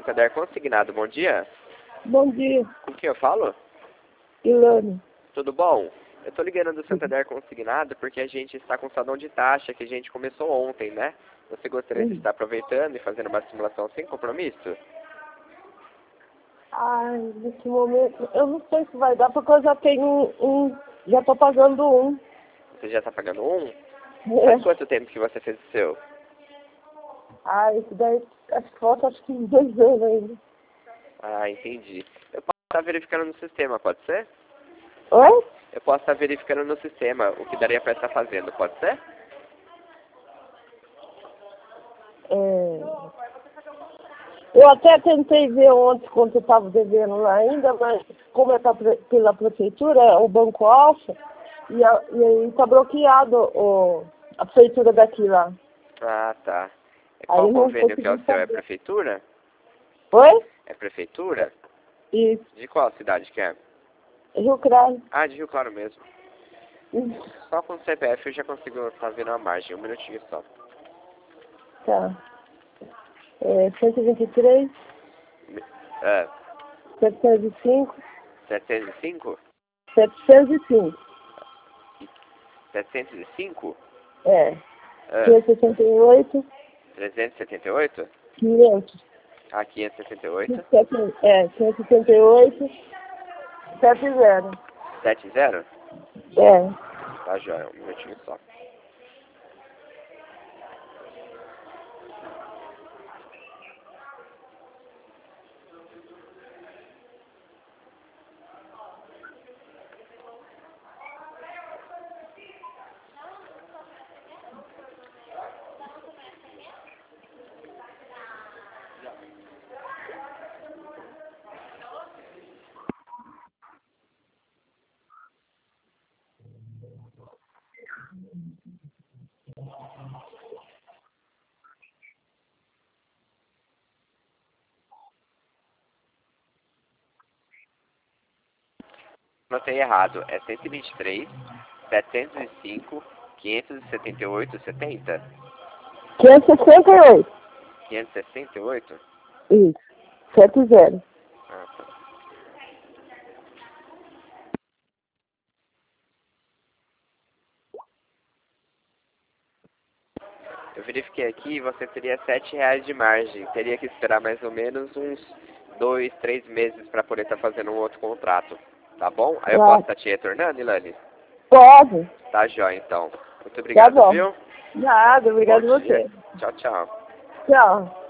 Santander Consignado, bom dia. Bom dia, Com quem eu falo? Ilane. Tudo bom? Eu tô ligando do Santander Consignado porque a gente está com salão de taxa que a gente começou ontem, né? Você gostaria de estar aproveitando e fazendo uma simulação sem compromisso? Ai, nesse momento, eu não sei se vai dar, porque eu já tenho já tô pagando um. Você já está pagando um? É. Faz quanto tempo que você fez o seu? Ah, isso daí, acho que falta uns 2 anos ainda. Ah, entendi. Eu posso estar verificando no sistema, pode ser? Oi? Eu posso estar verificando no sistema o que daria para estar fazendo, pode ser? Eu até tentei ver ontem quanto eu estava devendo lá ainda, mas como é pela prefeitura, o Banco Alfa, e aí está bloqueado a prefeitura daqui lá. Ah, tá. Aí Qual eu não convênio que é o consegui seu? É fazer. prefeitura? Oi? É prefeitura? Isso, De qual cidade que é? Rio Claro. Ah, de Rio Claro mesmo. Só com o CPF eu já consigo estar vendo a margem. Um minutinho só. Tá. 123, Ah, 705, 705? 705. 705? É. Ah, 568, 378? 500. Ah, 568? 568, 70. 70? É. Tá, joia. Um minutinho só. Notei errado. É 123, 705, 578, 70? 568. 568? Isso. 70. Ah, tá. Eu verifiquei aqui e você teria R$ 7 de margem. Teria que esperar mais ou menos uns 2, 3 meses para poder estar fazendo um outro contrato. Tá bom? Aí eu posso estar te retornando, Ilane? Pode. Tá jóia, então. Muito Tá obrigado, bom. viu? Nada, obrigado Bom a dia. você. Tchau, tchau. Tchau.